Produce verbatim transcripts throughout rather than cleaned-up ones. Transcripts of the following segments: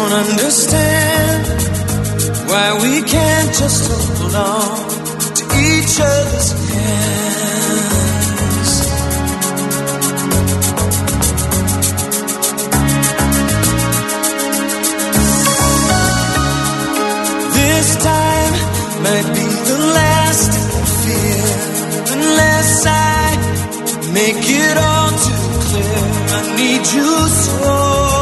don't understand why we can't just hold on to each other's hands. This time might be the last I fear, unless I make it all too clear. I need you so.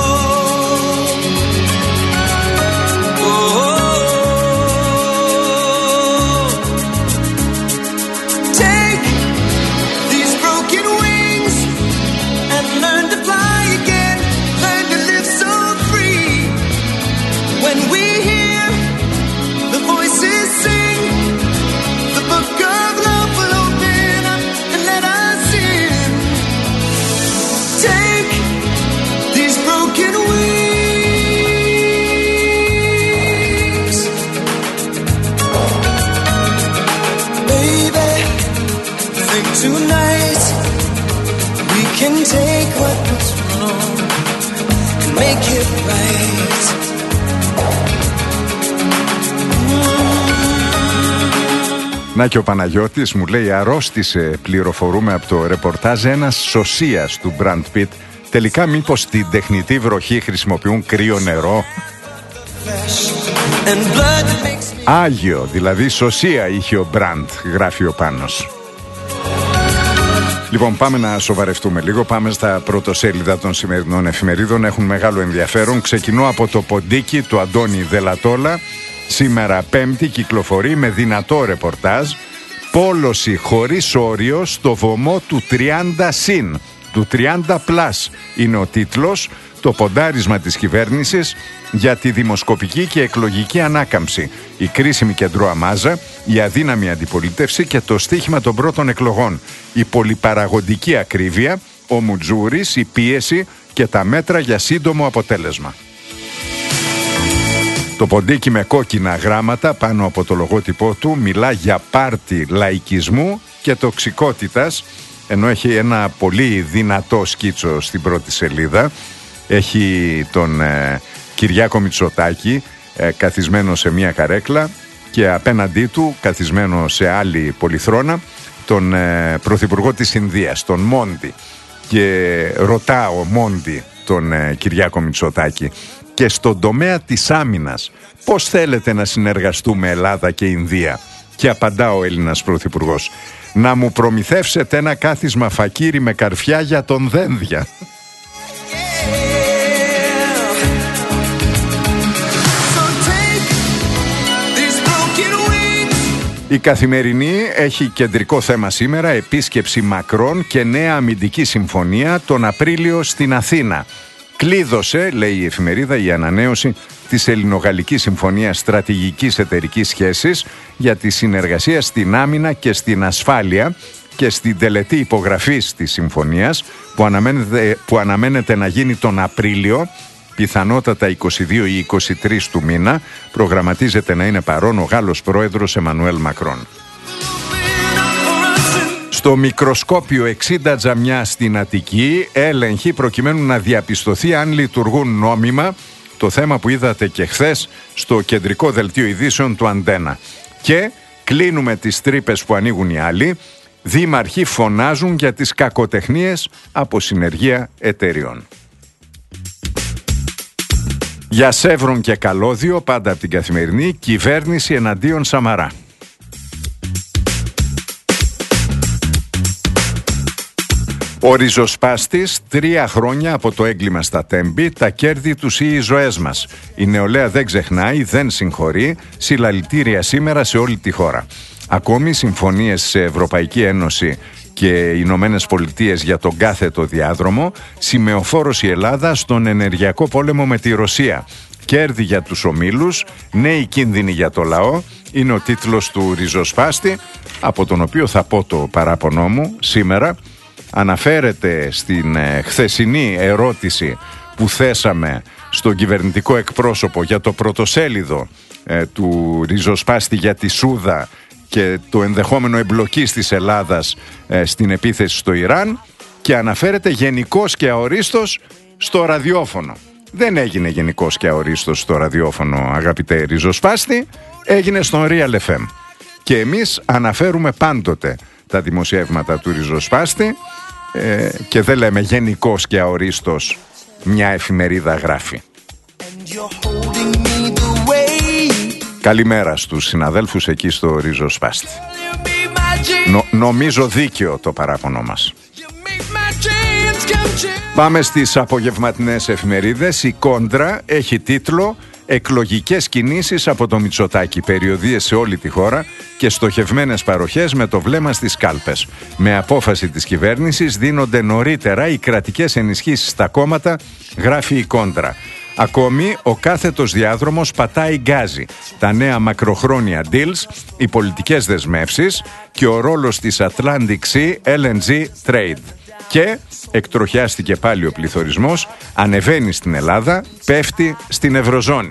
Tonight we can take what was wrong and make it right. Να και ο Παναγιώτης μου λέει αρρώστησε, πληροφορούμε από το ρεπορτάζ, ένας σωσίας του Brad Pitt. Τελικά μήπως στην τεχνητή βροχή χρησιμοποιούν κρύο νερό? Άγιο, δηλαδή σωσία είχε ο Μπραντ, γράφει ο Πάνος. Λοιπόν, πάμε να σοβαρευτούμε λίγο. Πάμε στα πρωτοσέλιδα των σημερινών εφημερίδων. Έχουν μεγάλο ενδιαφέρον. Ξεκινώ από το ποντίκι του Αντώνη Δελατόλα. Σήμερα Πέμπτη κυκλοφορεί με δυνατό ρεπορτάζ. Πόλωση χωρίς όριο στο βωμό του τριάντα συν. Του τριάντα πλας είναι ο τίτλος. Το ποντάρισμα της κυβέρνησης για τη δημοσκοπική και εκλογική ανάκαμψη. Η κρίσιμη κεντρώα-μάζα, η αδύναμη αντιπολίτευση και το στίχημα των πρώτων εκλογών. Η πολυπαραγοντική ακρίβεια, ο Μουτζούρης, η πίεση και τα μέτρα για σύντομο αποτέλεσμα. Το ποντίκι με κόκκινα γράμματα πάνω από το λογότυπό του μιλά για πάρτι λαϊκισμού και τοξικότητας, ενώ έχει ένα πολύ δυνατό σκίτσο στην πρώτη σελίδα. Έχει τον ε, Κυριάκο Μητσοτάκη ε, καθισμένο σε μια καρέκλα και απέναντί του, καθισμένο σε άλλη πολυθρόνα, τον ε, Πρωθυπουργό της Ινδίας, τον Μόντι. Και ρωτά ο Μόντι τον ε, Κυριάκο Μητσοτάκη, και στον τομέα της άμυνας πώς θέλετε να συνεργαστούμε Ελλάδα και Ινδία? Και απαντά ο Έλληνας Πρωθυπουργός, να μου προμηθεύσετε ένα κάθισμα φακύρι με καρφιά για τον Δένδια. Η Καθημερινή έχει κεντρικό θέμα σήμερα, επίσκεψη Μακρόν και νέα αμυντική συμφωνία τον Απρίλιο στην Αθήνα. Κλείδωσε, λέει η εφημερίδα, η ανανέωση της Ελληνογαλλικής Συμφωνίας Στρατηγικής Εταιρικής Σχέσης για τη συνεργασία στην άμυνα και στην ασφάλεια και στην τελετή υπογραφής της συμφωνίας που αναμένεται, που αναμένεται να γίνει τον Απρίλιο, πιθανότατα είκοσι δύο ή είκοσι τρία του μήνα. Προγραμματίζεται να είναι παρόν ο Γάλλος πρόεδρος Εμμανουέλ Μακρόν. Στο μικροσκόπιο εξήντα τζαμιά στην Αττική, έλεγχοι προκειμένου να διαπιστωθεί αν λειτουργούν νόμιμα, το θέμα που είδατε και χθες στο κεντρικό δελτίο ειδήσεων του Αντένα. Και κλείνουμε τις τρύπες που ανοίγουν οι άλλοι. Δήμαρχοι φωνάζουν για τις κακοτεχνίες από συνεργεία εταιριών. Για Σεύρον και Καλώδιο, πάντα από την Καθημερινή, κυβέρνηση εναντίον Σαμαρά. Ο ριζοσπάστης, τρία χρόνια από το έγκλημα στα Τέμπη, τα κέρδη τους ή οι ζωές μας. Η νεολαία δεν ξεχνάει, δεν συγχωρεί, συλλαλητήρια σήμερα σε όλη τη χώρα. Ακόμη συμφωνίες σε Ευρωπαϊκή Ένωση και οι Ηνωμένες Πολιτείες για τον κάθετο διάδρομο, σημεοφόρος η Ελλάδα στον ενεργειακό πόλεμο με τη Ρωσία. Κέρδη για τους ομίλους, νέοι κίνδυνοι για το λαό, είναι ο τίτλος του ριζοσπάστη, από τον οποίο θα πω το παράπονό μου σήμερα. Αναφέρεται στην ε, χθεσινή ερώτηση που θέσαμε στον κυβερνητικό εκπρόσωπο για το πρωτοσέλιδο ε, του ριζοσπάστη για τη Σούδα και το ενδεχόμενο εμπλοκής της Ελλάδας ε, στην επίθεση στο Ιράν, και αναφέρεται γενικώς και αορίστως στο ραδιόφωνο. δεν έγινε γενικός και αορίστος στο ραδιόφωνο, αγαπητέ ριζοσπάστη, έγινε στον Real εφ εμ. Και εμείς αναφέρουμε πάντοτε τα δημοσιεύματα του ριζοσπάστη ε, και δεν λέμε γενικός και αορίστος μια εφημερίδα γράφει. Καλημέρα στους συναδέλφους εκεί στο ριζοσπάστη. Νο, νομίζω δίκαιο το παράπονο μας. Πάμε στις απογευματινές εφημερίδες. Η Κόντρα έχει τίτλο «Εκλογικές κινήσεις από το Μητσοτάκη, περιοδίες σε όλη τη χώρα και στοχευμένες παροχές με το βλέμμα στις κάλπες. Με απόφαση της κυβέρνησης δίνονται νωρίτερα οι κρατικές ενισχύσεις στα κόμματα», γράφει η Κόντρα. Ακόμη, ο κάθετος διάδρομος πατάει γκάζι. Τα νέα μακροχρόνια deals, οι πολιτικές δεσμεύσεις και ο ρόλος της Atlantic Sea ελ εν τζι Trade. Και εκτροχιάστηκε πάλι ο πληθωρισμός, ανεβαίνει στην Ελλάδα, πέφτει στην Ευρωζώνη.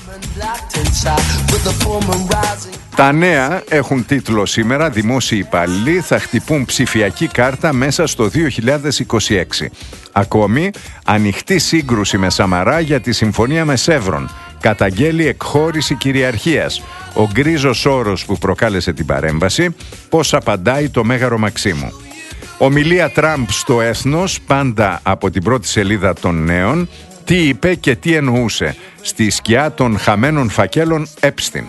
Τα νέα έχουν τίτλο σήμερα «Δημόσιοι υπάλληλοι θα χτυπούν ψηφιακή κάρτα μέσα στο δύο χιλιάδες είκοσι έξι». Ακόμη, ανοιχτή σύγκρουση με Σαμαρά για τη συμφωνία με Σεύρον. Καταγγέλει εκχώρηση κυριαρχίας. Ο γκρίζος όρος που προκάλεσε την παρέμβαση, πώς απαντάει το Μέγαρο Μαξίμου. Ομιλία Τραμπ στο Έθνος, πάντα από την πρώτη σελίδα των Νέων. Τι είπε και τι εννοούσε στη σκιά των χαμένων φακέλων Epstein.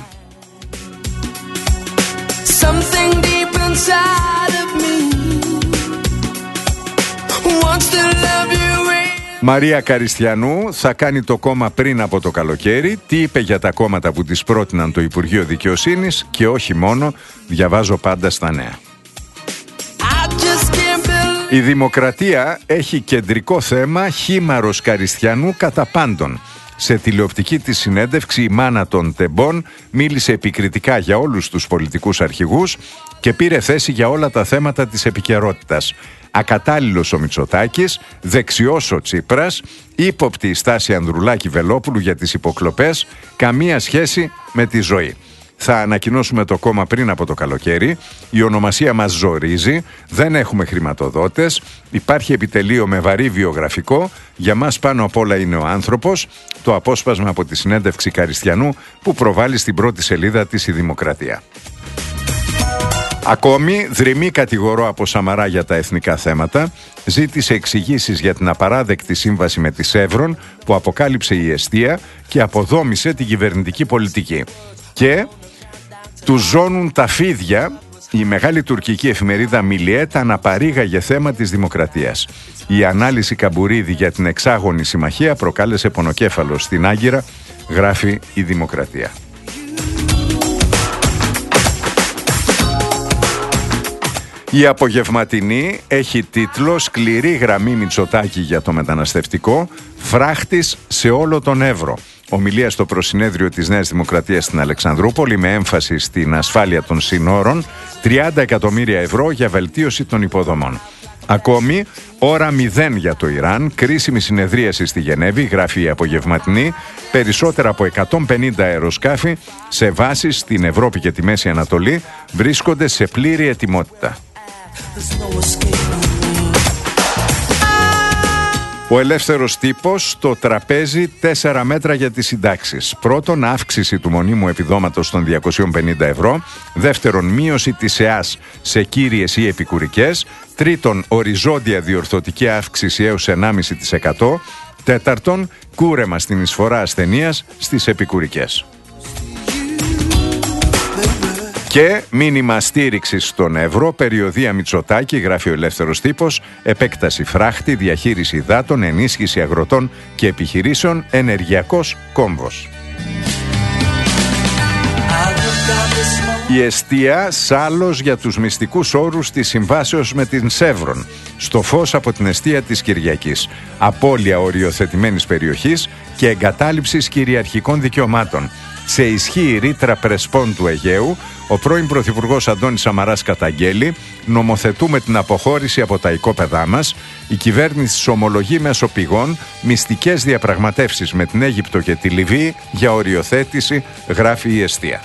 Μαρία Καριστιανού θα κάνει το κόμμα πριν από το καλοκαίρι. Τι είπε για τα κόμματα που της πρότειναν το Υπουργείο Δικαιοσύνης και όχι μόνο, διαβάζω πάντα στα νέα. Η Δημοκρατία έχει κεντρικό θέμα χήμαρος Καριστιανού κατά πάντων. Σε τηλεοπτική της συνέντευξη η μάνα των τεμπών μίλησε επικριτικά για όλους τους πολιτικούς αρχηγούς και πήρε θέση για όλα τα θέματα της επικαιρότητας. Ακατάλληλος ο Μητσοτάκης, δεξιός ο Τσίπρας, ύποπτη η στάση Ανδρουλάκη Βελόπουλου για τις υποκλοπές, καμία σχέση με τη ζωή. Θα ανακοινώσουμε το κόμμα πριν από το καλοκαίρι. Η ονομασία μας ζορίζει. Δεν έχουμε χρηματοδότες. Υπάρχει επιτελείο με βαρύ βιογραφικό. Για μας πάνω απ' όλα είναι ο άνθρωπος. Το απόσπασμα από τη συνέντευξη Καριστιανού που προβάλλει στην πρώτη σελίδα της η Δημοκρατία. Ακόμη, δρυμή κατηγορώ από Σαμαρά για τα εθνικά θέματα. Ζήτησε εξηγήσεις για την απαράδεκτη σύμβαση με τη Σεύρον που αποκάλυψε η εστία και αποδόμησε την κυβερνητική πολιτική. Και του ζώνουν τα φίδια. Η μεγάλη τουρκική εφημερίδα Μιλιέτ αναπαρήγαγε θέμα της δημοκρατίας. Η ανάλυση Καμπουρίδη για την εξάγωνη συμμαχία προκάλεσε πονοκέφαλο στην Άγκυρα, γράφει η Δημοκρατία. Η απογευματινή έχει τίτλο «Σκληρή γραμμή Μητσοτάκη για το μεταναστευτικό, φράχτης σε όλο τον Εύρο». Ομιλία στο προσυνέδριο της Νέας Δημοκρατίας στην Αλεξανδρούπολη με έμφαση στην ασφάλεια των συνόρων, τριάντα εκατομμύρια ευρώ για βελτίωση των υποδομών. Ακόμη, ώρα μηδέν για το Ιράν, κρίσιμη συνεδρίαση στη Γενέβη, γράφει η απογευματινή, περισσότερα από εκατόν πενήντα αεροσκάφη σε βάσεις στην Ευρώπη και τη Μέση Ανατολή βρίσκονται σε πλήρη ετοιμότητα. Ο ελεύθερος τύπος στο τραπέζι τέσσερα μέτρα για τις συντάξεις. Πρώτον, αύξηση του μονίμου επιδόματος των διακόσια πενήντα ευρώ. Δεύτερον, μείωση της ΕΑΣ σε κύριες ή επικουρικές. Τρίτον, οριζόντια διορθωτική αύξηση έως ενάμιση τοις εκατό. Τέταρτον, κούρεμα στην εισφορά ασθενείας στις επικουρικές. Και μήνυμα στήριξη στον ευρώ, περιοδία Μητσοτάκη, γράφει ο ελεύθερος τύπος, επέκταση φράχτη, διαχείριση υδάτων, ενίσχυση αγροτών και επιχειρήσεων, ενεργειακός κόμβος. Η εστία σάλος για τους μυστικούς όρους της συμβάσεως με την Σεύρον. Στο φως από την εστία της Κυριακής. Απώλεια οριοθετημένης περιοχής και εγκατάλειψης κυριαρχικών δικαιωμάτων. Σε ισχύ ρήτρα Πρεσπών του Αιγαίου, ο πρώην Πρωθυπουργός Αντώνης Σαμαράς καταγγέλει, νομοθετούμε την αποχώρηση από τα οικόπεδά μας. Η κυβέρνηση ομολογεί μέσω πηγών μυστικές διαπραγματεύσεις με την Αίγυπτο και τη Λιβύη για οριοθέτηση, γράφει η εστία.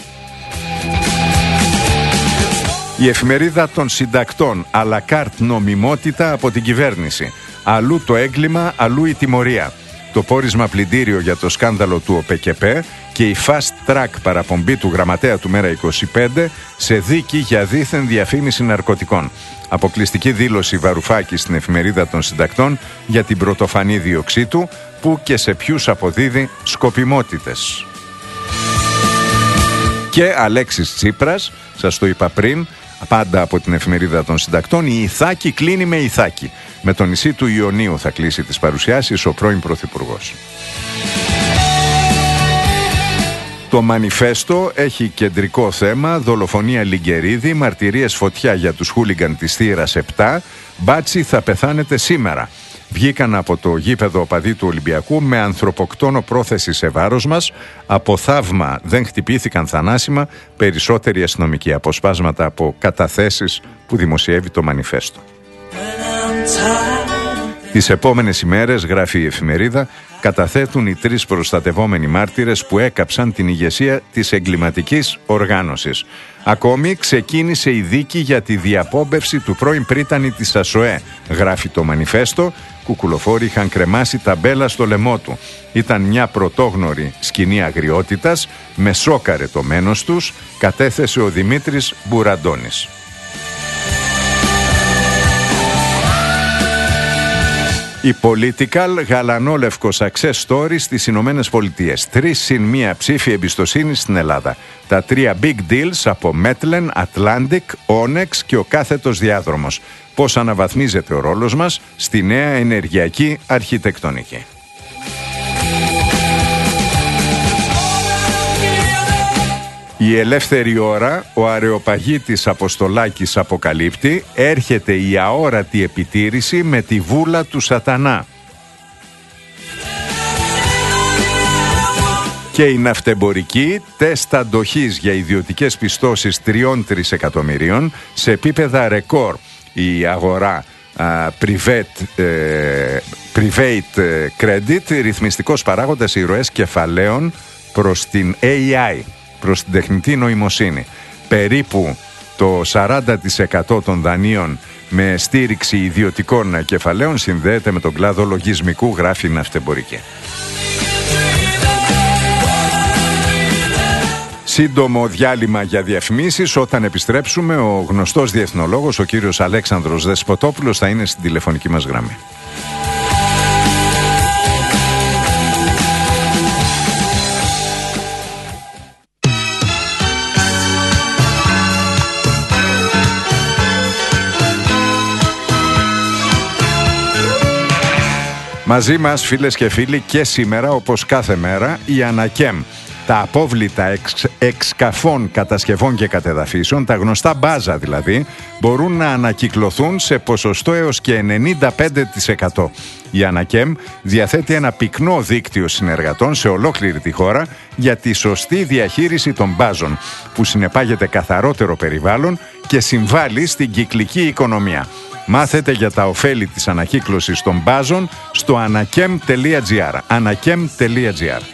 Η εφημερίδα των συντακτών, à la carte νομιμότητα από την κυβέρνηση. Αλλού το έγκλημα, αλλού η τιμωρία. το πόρισμα πλυντήριο για το σκάνδαλο του ΟΠΕΚΕΠΕ και η fast track παραπομπή του γραμματέα του Μέρα είκοσι πέντε σε δίκη για δίθεν διαφήμιση ναρκωτικών. Αποκλειστική δήλωση Βαρουφάκη στην Εφημερίδα των Συντακτών για την πρωτοφανή δίωξή του, που και σε ποιους αποδίδει σκοπιμότητες. Και Αλέξης Τσίπρας, σας το είπα πριν, πάντα από την Εφημερίδα των Συντακτών, η Ιθάκη κλείνει με Ιθάκη. Με το νησί του Ιωνίου θα κλείσει τις παρουσιάσεις ο πρώην Πρωθυπουργός. Το μανιφέστο έχει κεντρικό θέμα δολοφονία Λιγκερίδη, μαρτυρίες φωτιά για τους χούλιγκαν της Θήρας επτά, μπάτσι θα πεθάνετε σήμερα. Βγήκαν από το γήπεδο οπαδοί του Ολυμπιακού με ανθρωποκτόνο πρόθεση σε βάρος μας. Από θαύμα δεν χτυπήθηκαν θανάσιμα περισσότεροι αστυνομικοί. Αποσπάσματα από καταθέσεις που δημοσιεύει το μανιφέστο. Τις επόμενες ημέρες, γράφει η εφημερίδα, καταθέτουν οι τρεις προστατευόμενοι μάρτυρες που έκαψαν την ηγεσία της εγκληματικής οργάνωσης. Ακόμη ξεκίνησε η δίκη για τη διαπόμπευση του πρώην πρίτανη της ΑΣΟΕ, γράφει το μανιφέστο. Κουκουλοφόροι είχαν κρεμάσει ταμπέλα στο λαιμό του. Ήταν μια πρωτόγνωρη σκηνή αγριότητας, με σόκαρε το μένος τους, κατέθεσε ο Δημήτρης Μπουραντώνης. Η Political, γαλανόλευκο success story στις Ηνωμένες Πολιτείες. Τρεις συν μία ψήφοι εμπιστοσύνη στην Ελλάδα. Τα τρία big deals από Metlen, Atlantic, Onyx και ο κάθετος διάδρομος. Πώς αναβαθμίζεται ο ρόλος μας στη νέα ενεργειακή αρχιτεκτονική. Η ελεύθερη ώρα, ο αρεοπαγίτης Αποστολάκης αποκαλύπτει, έρχεται η αόρατη επιτήρηση με τη βούλα του σατανά. Και η ναυτεμπορική, τεστ αντοχής για ιδιωτικές πιστώσεις τριών τρισεκατομμυρίων σε επίπεδα ρεκόρ. Η αγορά uh, private, uh, private credit, ρυθμιστικός παράγοντας ροές κεφαλαίων προς την έι άι, προς την τεχνητή νοημοσύνη. Περίπου το σαράντα τοις εκατό των δανείων με στήριξη ιδιωτικών κεφαλαίων συνδέεται με τον κλάδο λογισμικού, γράφει η ναυτεμπορική. Σύντομο διάλειμμα για διαφημίσεις. Όταν επιστρέψουμε, ο γνωστός διεθνολόγος, ο κύριος Αλέξανδρος Δεσποτόπουλος, θα είναι στην τηλεφωνική μας γραμμή. Μαζί μας, φίλες και φίλοι, και σήμερα, όπως κάθε μέρα, η Ανακέμ. Τα απόβλητα εξ, εξκαφών, κατασκευών και κατεδαφίσεων, τα γνωστά μπάζα δηλαδή, μπορούν να ανακυκλωθούν σε ποσοστό έως και ενενήντα πέντε τοις εκατό. Η Ανακέμ διαθέτει ένα πυκνό δίκτυο συνεργατών σε ολόκληρη τη χώρα για τη σωστή διαχείριση των μπάζων, που συνεπάγεται καθαρότερο περιβάλλον και συμβάλλει στην κυκλική οικονομία. Μάθετε για τα ωφέλη της ανακύκλωσης των μπάζων στο ανακέμ τελεία τζι άρ. ανακέμ τελεία τζι άρ.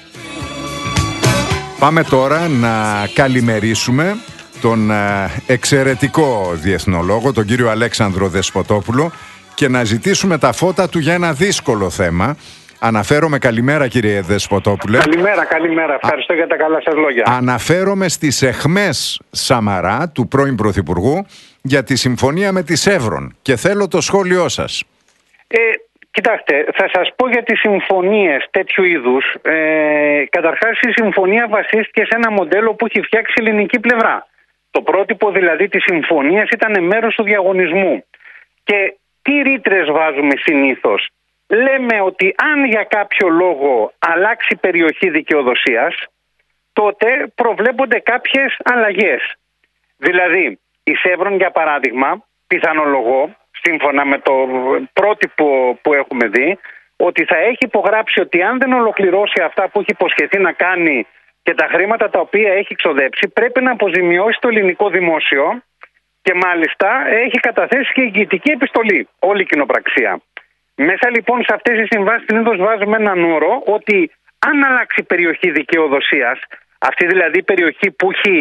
Πάμε τώρα να καλημερίσουμε τον εξαιρετικό διεθνολόγο, τον κύριο Αλέξανδρο Δεσποτόπουλο, και να ζητήσουμε τα φώτα του για ένα δύσκολο θέμα. Αναφέρομαι, καλημέρα κύριε Δεσποτόπουλε. Καλημέρα, καλημέρα. Ευχαριστώ Α... για τα καλά σας λόγια. Αναφέρομαι στις αιχμές Σαμαρά, του πρώην Πρωθυπουργού, για τη συμφωνία με τη Σέβρον και θέλω το σχόλιο σας. Ε, κοιτάξτε, θα σας πω για τις συμφωνίες τέτοιου είδους. Ε, καταρχάς, η συμφωνία βασίστηκε σε ένα μοντέλο που έχει φτιάξει η ελληνική πλευρά. Το πρότυπο δηλαδή της συμφωνίας ήταν μέρος του διαγωνισμού. Και τι ρήτρες βάζουμε συνήθως? Λέμε ότι αν για κάποιο λόγο αλλάξει περιοχή δικαιοδοσίας, τότε προβλέπονται κάποιες αλλαγές. Δηλαδή, η Σέβρον, για παράδειγμα, πιθανολογώ, σύμφωνα με το πρότυπο που έχουμε δει, ότι θα έχει υπογράψει ότι αν δεν ολοκληρώσει αυτά που έχει υποσχεθεί να κάνει και τα χρήματα τα οποία έχει ξοδέψει, πρέπει να αποζημιώσει το ελληνικό δημόσιο, και μάλιστα έχει καταθέσει και εγγυητική επιστολή, όλη η κοινοπραξία. Μέσα λοιπόν σε αυτές τις συμβάσεις συνήθως βάζουμε έναν όρο ότι αν αλλάξει περιοχή δικαιοδοσίας, αυτή δηλαδή η περιοχή που έχει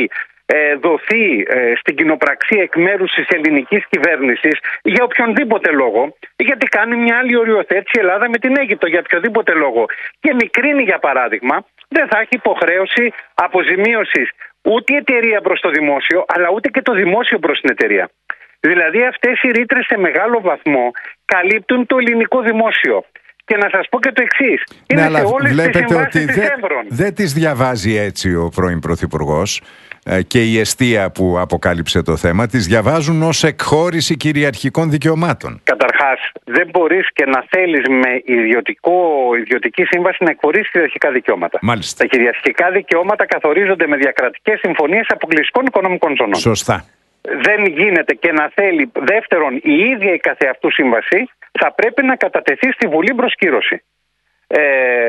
ε, δοθεί ε, στην κοινοπραξία εκ μέρους της ελληνικής κυβέρνησης για οποιονδήποτε λόγο, γιατί κάνει μια άλλη οριοθέτηση η Ελλάδα με την Αίγυπτο για οποιοδήποτε λόγο και μικρύνει για παράδειγμα, δεν θα έχει υποχρέωση αποζημίωσης ούτε η εταιρεία προς το δημόσιο, αλλά ούτε και το δημόσιο προς την εταιρεία. Δηλαδή αυτές οι ρήτρες σε μεγάλο βαθμό καλύπτουν το ελληνικό δημόσιο. Και να σας πω και το εξής. Είναι ναι, σε όλες βλέπετε τις συμβάσεις ότι της Εύρων. Δεν τις διαβάζει έτσι ο πρώην Πρωθυπουργός ε, και η εστία που αποκάλυψε το θέμα. Τις διαβάζουν ως εκχώρηση κυριαρχικών δικαιωμάτων. Καταρχάς, δεν μπορείς και να θέλεις με ιδιωτικό, ιδιωτική σύμβαση να εκχωρήσεις κυριαρχικά δικαιώματα. Μάλιστα. Τα κυριαρχικά δικαιώματα καθορίζονται με διακρατικές συμφωνίες αποκλειστικών οικονομικών ζωνών. Σωστά. Δεν γίνεται και να θέλει. Δεύτερον, η ίδια η καθεαυτού σύμβαση θα πρέπει να κατατεθεί στη Βουλή προς κύρωση. Ε,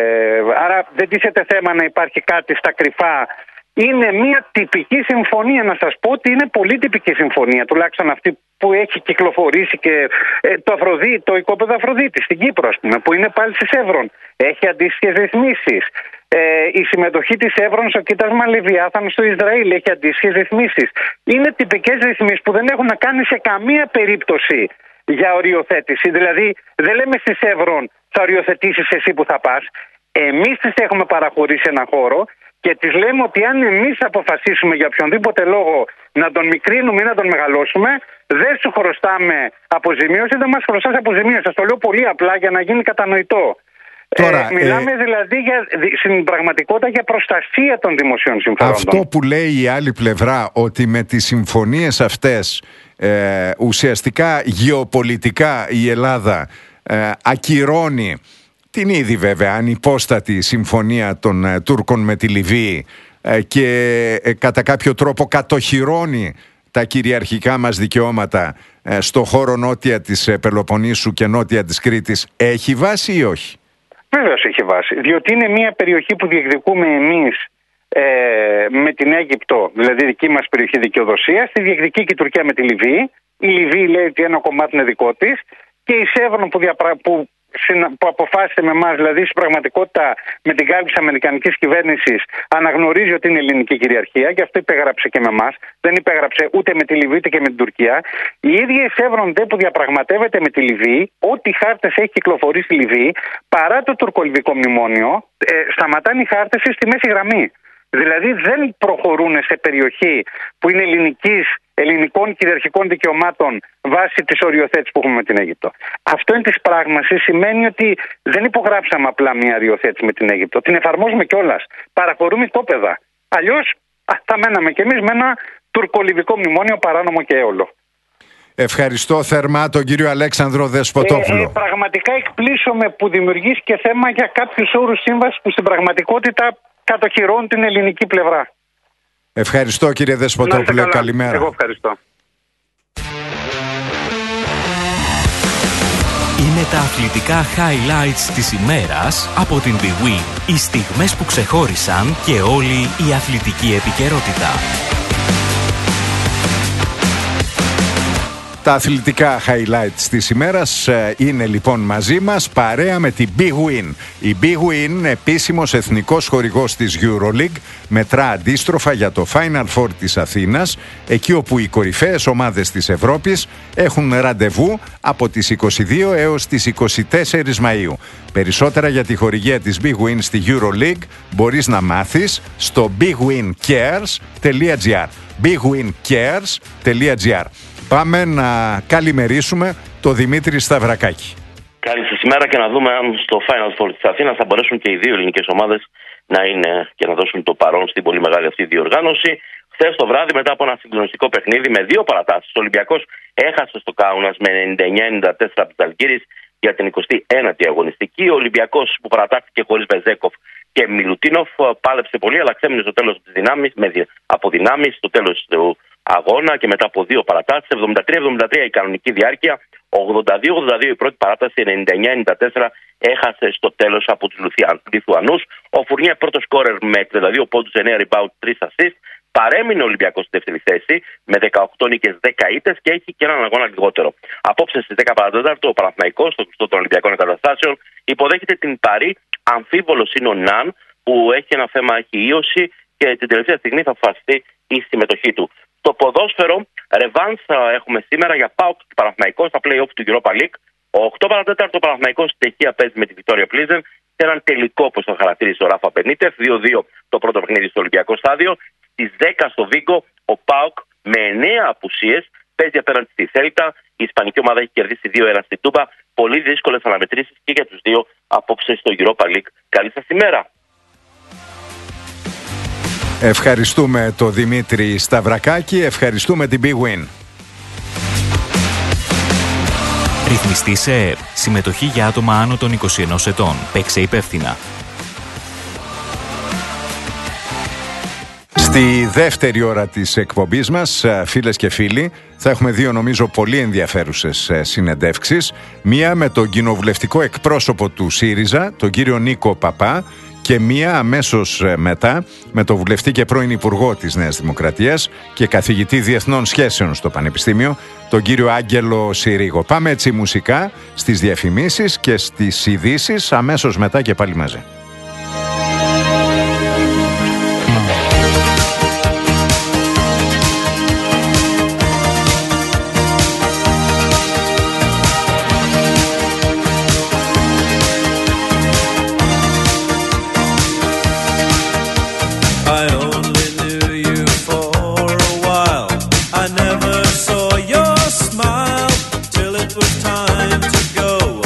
άρα δεν τίθεται θέμα να υπάρχει κάτι στα κρυφά. Είναι μια τυπική συμφωνία. Να σας πω ότι είναι πολύ τυπική συμφωνία, τουλάχιστον αυτή που έχει κυκλοφορήσει και ε, το, Αφροδί, το οικόπεδο Αφροδίτη στην Κύπρο, ας πούμε, που είναι πάλι στις Εύρων. Έχει αντίστοιχες ρυθμίσεις. Ε, η συμμετοχή της Εύρων στο κοίτασμα Λεβιάθαν στο Ισραήλ έχει αντίστοιχες ρυθμίσεις. Είναι τυπικές ρυθμίσεις που δεν έχουν να κάνει σε καμία περίπτωση για οριοθέτηση. Δηλαδή δεν λέμε στις Εύρων θα οριοθετήσεις εσύ που θα πας. Εμείς τις έχουμε παραχωρήσει ένα χώρο και τις λέμε ότι αν εμείς αποφασίσουμε για οποιονδήποτε λόγο να τον μικρύνουμε ή να τον μεγαλώσουμε, δεν σου χρωστάμε αποζημίωση, δεν μας χρωστάς αποζημίωση. Σας το λέω πολύ απλά για να γίνει κατανοητό. Τώρα, ε, μιλάμε ε... δηλαδή για, στην πραγματικότητα για προστασία των δημοσίων συμφερόντων. Αυτό που λέει η άλλη πλευρά, ότι με τις συμφωνίες αυτές ε, ουσιαστικά γεωπολιτικά η Ελλάδα ε, ακυρώνει την ήδη βέβαια ανυπόστατη συμφωνία των ε, Τούρκων με τη Λιβύη ε, και ε, κατά κάποιο τρόπο κατοχυρώνει τα κυριαρχικά μας δικαιώματα ε, στο χώρο νότια της ε, Πελοποννήσου και νότια της Κρήτης, έχει βάση ή όχι? Βέβαιως έχει βάση, διότι είναι μια περιοχή που διεκδικούμε εμείς ε, με την Αίγυπτο, δηλαδή δική μας περιοχή δικαιοδοσίας, τη διεκδικεί και η Τουρκία με τη Λιβύη. Η Λιβύη λέει ότι ένα κομμάτι είναι δικό της και η Σέβρον που, διαπρα... που, που αποφάσισε με εμάς, δηλαδή στην πραγματικότητα με την κάλυψη της αμερικανικής κυβέρνησης, αναγνωρίζει ότι είναι ελληνική κυριαρχία και αυτό υπέγραψε και με εμάς. Δεν υπέγραψε ούτε με τη Λιβύη ούτε και με την Τουρκία. Η ίδια η Σέβρον δε που διαπραγματεύεται με τη Λιβύη, ό,τι χάρτες έχει κυκλοφορήσει η Λιβύη, παρά το τουρκολιβικό μνημόνιο, ε, σταματάνε οι χάρτες στη μέση γραμμή. Δηλαδή δεν προχωρούν σε περιοχή που είναι ελληνικής, ελληνικών κυριαρχικών δικαιωμάτων βάσει της οριοθέτησης που έχουμε με την Αίγυπτο. Αυτό είναι της πράγμασης, σημαίνει ότι δεν υπογράψαμε απλά μια οριοθέτηση με την Αίγυπτο. Την εφαρμόζουμε κιόλας. Παραχωρούμε οικόπεδα. Αλλιώς α, θα μέναμε κι εμείς με ένα τουρκολιβικό μνημόνιο παράνομο και έολο. Ευχαριστώ θερμά τον κύριο Αλέξανδρο Δεσποτόπουλο. Ε, ε, πραγματικά εκπλήσωμαι που δημιουργείς και θέμα για κάποιους όρους σύμβασης που στην πραγματικότητα κατοχυρώνουν την ελληνική πλευρά. Ευχαριστώ κύριε Δεσποτόπουλε, καλημέρα. Εγώ ευχαριστώ. Είναι τα αθλητικά highlights της ημέρας από την bwin. Οι στιγμές που ξεχώρισαν και όλη η αθλητική επικαιρότητα. Τα αθλητικά highlights της ημέρας είναι λοιπόν μαζί μας παρέα με την bwin. Η bwin, επίσημος εθνικός χορηγός της EuroLeague, μετρά αντίστροφα για το Final Four της Αθήνας, εκεί όπου οι κορυφαίες ομάδες της Ευρώπης έχουν ραντεβού από τις είκοσι δύο έως τις είκοσι τέσσερις Μαΐου. Περισσότερα για τη χορηγία της bwin στη EuroLeague μπορείς να μάθεις στο bwincares τελεία gr. bwincares τελεία gr. Πάμε να καλημερίσουμε το Δημήτρη Σταυρακάκη. Καλή σας ημέρα και να δούμε αν στο Final Four της Αθήνας θα μπορέσουν και οι δύο ελληνικές ομάδες να είναι και να δώσουν το παρόν στην πολύ μεγάλη αυτή διοργάνωση. Χθες το βράδυ, μετά από ένα συγκλονιστικό παιχνίδι με δύο παρατάσεις, ο Ολυμπιακός έχασε στο Κάουνας με ενενήντα εννιά ενενήντα τέσσερα από τους Ζαλγκίρις για την εικοστή ένατη αγωνιστική. Ο Ολυμπιακός που παρατάχθηκε χωρίς Μπεζέκοφ και Μιλουτίνοφ πάλεψε πολύ, αλλά ξέμεινε στο τέλος της δυνάμεις, με αποδυνάμεις στο τέλος του αγώνα και μετά από δύο παρατάσεις. εβδομήντα τρία εβδομήντα τρία η κανονική διάρκεια, ογδόντα δύο ογδόντα δύο η πρώτη παράταση, ενενήντα εννιά ενενήντα τέσσερα έχασε στο τέλος από τους Λιθουανούς. Ο Φουρνιέ πρώτο σκόρερ με τριάντα δύο πόντους, εννέα rebound, τρία assist. Παρέμεινε ο Ολυμπιακός στη δεύτερη θέση με δεκαοκτώ νίκες, δέκα ήττες και έχει και έναν αγώνα λιγότερο. Απόψε στις δέκα παρά τέταρτο ο Παναθηναϊκός, στο κλειστό των Ολυμπιακών Εγκαταστάσεων, υποδέχεται την Παρί. Αμφίβολος είναι ο Ναν που έχει ένα θέμα, έχει ίωση και την τελευταία στιγμή θα αποφασιστεί η συμμετοχή του. Το ποδόσφαιρο, ρεβάνς έχουμε σήμερα για ΠΑΟΚ και Παναθηναϊκό στα play-off του Europa League. Ο οκτώ παρά τέταρτο Παναθηναϊκός στην Τσεχία παίζει με τη Victoria Plizen σε έναν τελικό, όπως το χαρακτήρισε ο Ράφα Μπενίτεφ, δύο δύο το πρώτο παιχνίδι στο Ολυμπιακό Στάδιο. Στις δέκα στο Βίγκο ο ΠΑΟΚ με εννέα απουσίες παίζει απέναντι στη Θέλτα. Η ισπανική ομάδα έχει κερδίσει δύο ένα στην Τούμπα. Πολύ δύσκολες αναμετρήσεις και για τους δύο απόψε στο Europa League. Καλή σας ημέρα. Ευχαριστούμε τον Δημήτρη Σταυρακάκη, ευχαριστούμε την Big Win. Ρυθμιστή σε ΕΕΠ. Συμμετοχή για άτομα άνω των είκοσι ενός ετών. Παίξε υπεύθυνα. Στη δεύτερη ώρα της εκπομπής μας, φίλες και φίλοι, θα έχουμε δύο νομίζω πολύ ενδιαφέρουσες συνεντεύξεις. Μία με τον κοινοβουλευτικό εκπρόσωπο του ΣΥΡΙΖΑ, τον κύριο Νίκο Παπά, και μία αμέσως μετά με τον βουλευτή και πρώην Υπουργό της Νέας Δημοκρατίας και καθηγητή Διεθνών Σχέσεων στο Πανεπιστήμιο, τον κύριο Άγγελο Συρίγο. Πάμε έτσι μουσικά στις διαφημίσεις και στις ειδήσεις, αμέσως μετά και πάλι μαζί. Time to go.